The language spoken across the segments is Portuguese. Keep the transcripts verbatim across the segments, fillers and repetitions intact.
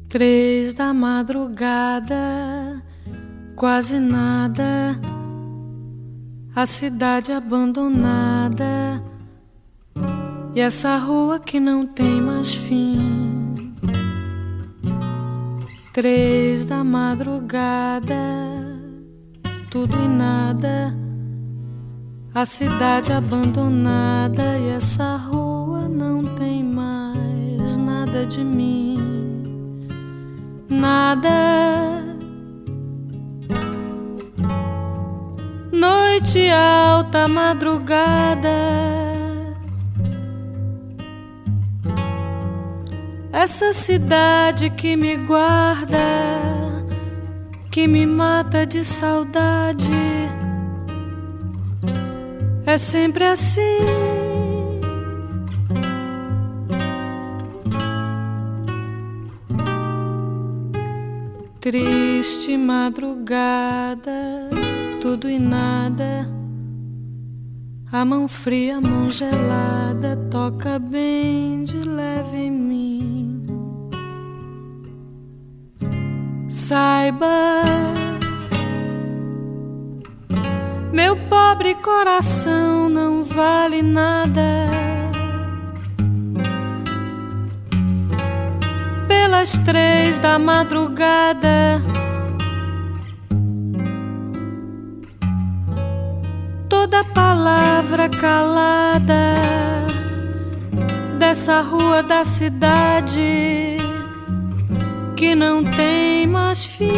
Três da madrugada, quase nada, a cidade abandonada e essa rua que não tem mais fim. Três da madrugada, tudo e nada, a cidade abandonada e essa rua não tem mais nada de mim. Nada. Noite alta, madrugada, essa cidade que me guarda, que me mata de saudade, é sempre assim. Triste madrugada, tudo e nada, a mão fria, a mão gelada toca bem de leve em mim. Saiba, meu pobre coração não vale nada. Pelas três da madrugada, toda palavra calada dessa rua da cidade que não tem mais fim.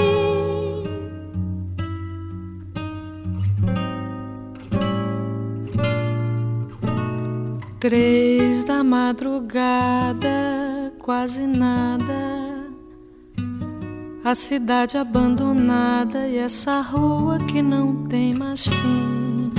Três da madrugada, quase nada, a cidade abandonada e essa rua que não tem mais fim.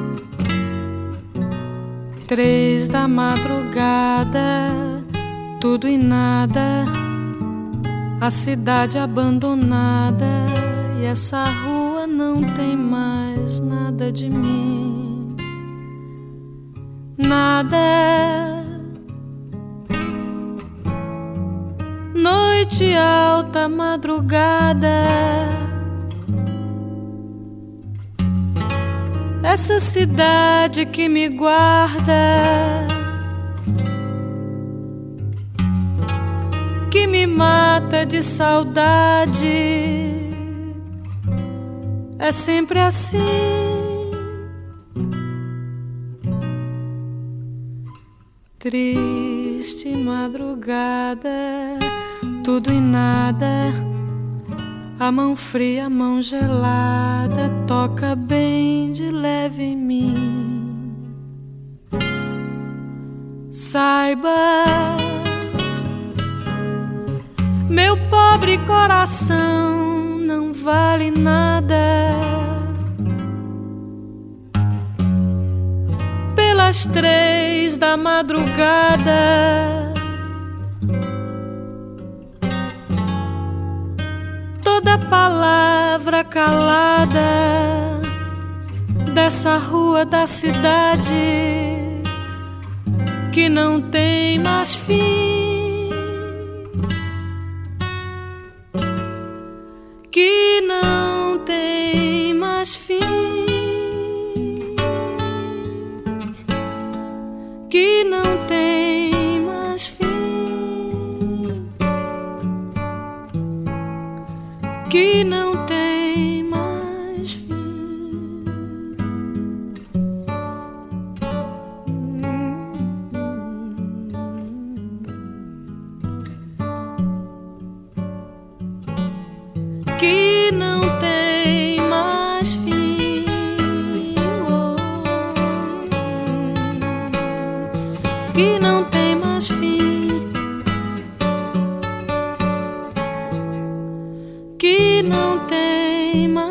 Três da madrugada, tudo e nada, a cidade abandonada e essa rua não tem mais nada de mim. Nada. Noite alta, madrugada, essa cidade que me guarda, que me mata de saudade, é sempre assim. Triste madrugada, tudo e nada, a mão fria, a mão gelada toca bem de leve em mim. Saiba, meu pobre coração não vale nada. Pelas três da madrugada, toda palavra calada dessa rua da cidade que não tem mais fim, que não tem mais fim, que não tem mais fim, que não tem mais fim. Que não tem mais fim. Oh. Que não tem mais fim. Que não tem mais